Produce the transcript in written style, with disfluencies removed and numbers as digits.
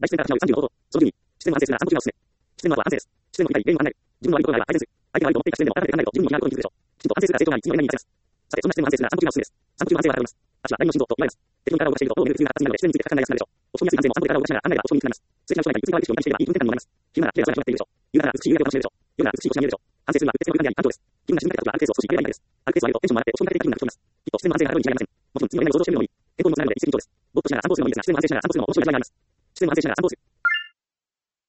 大自然から失う35度。その順に、システムは安定するが、安定システムは安定です。システムの理解、原因を考える。自分の悪いところがあれば改善する。相手の悪いと思っていた視点でも改めて考えると、自分の気が合うことに気づくでしょう。きちんと安定するが成長があり、次の夢に見出せます。さて、そんなシステム安定するが散歩中がおすすめです。散歩中の安定は当たります。足は第二の心臓と言われます。敵の体を動かしていると、どう見る理由が活発になるので、自然について深く考えやすくなるでしょう。落ち込みやすい男性も散歩で体を動かしながら考えが落ち込みにくくなります。数値の将来に移り変わる意識を理解していれば、いい運転感になります。気分なら綺麗な空が広がっているでしょう。夕方なら美しい夕焼けを楽しめるでしょう。夜なら美しい星が見えるでしょう。安定するのはうつ病感であり、安定です。気分が沈みかけた時はある程度少し揺れがいいです。ある程度上げるとテンションも上がって落ち込みかけ的な気分が吹き込みます。きっとシステム安定が上がるに違いありません。もちろん次の夢を想像しているのもいい。健康にもつながるので一石二鳥です。ぼーっとしながら散歩するのもいいですが、システム安定しながら散歩するのも面白いやりがいがあります。システム安定しながら散歩する。